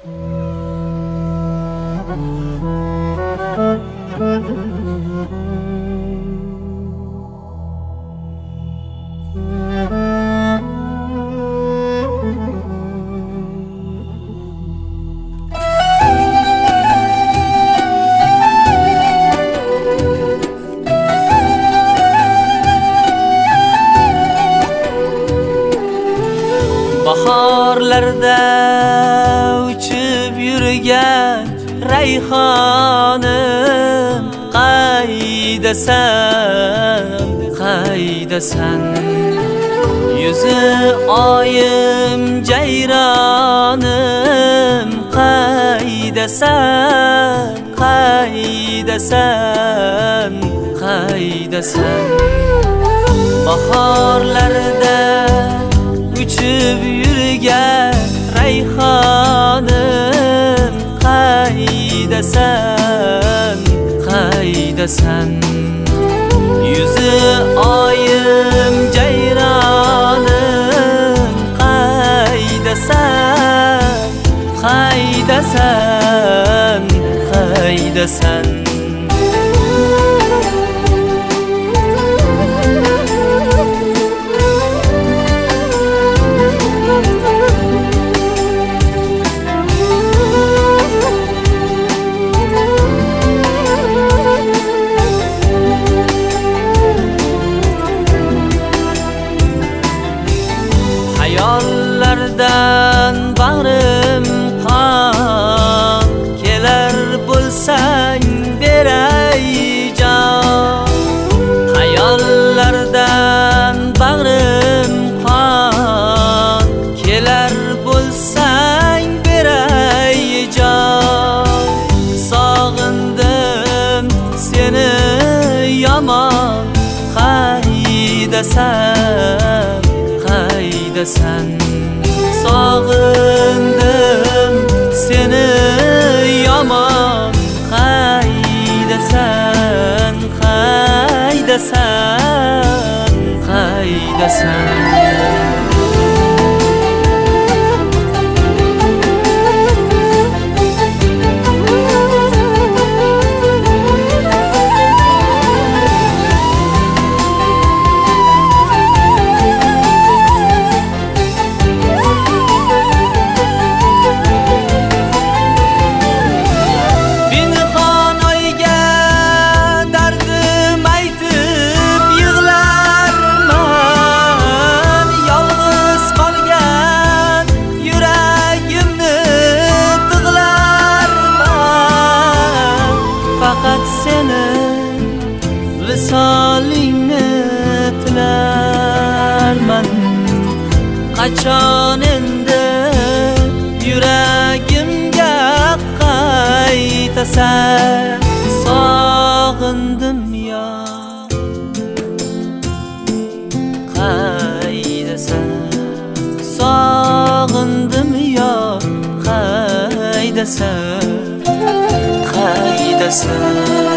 Bahorlarda uchib yurgan rayhonim, qaydasan, qaydasan? Yuzi oyim jayronim, qaydasan, qaydasan, qaydasan? Bahorlarda uchib yurgan rayhonim, qaydasan, qaydasan? Yuzi oyim jayronim, qaydasan, qaydasan, qaydasan? Hayollardan bag'rim qon, kelar bo'lsang beray jon. Hayollardan bag'rim qon, kelar bo'lsang beray jon. Sog'indim seni yomon, qaydasan, qaydasan? Sog'indim seni yomon, qaydasan, qaydasan, qaydasan? Visolingni tilarman, qachon endi yuragimga qaytasan? Sog'indim yo, qaydasan? Sog'indim yo, qaydasan, qaydasan?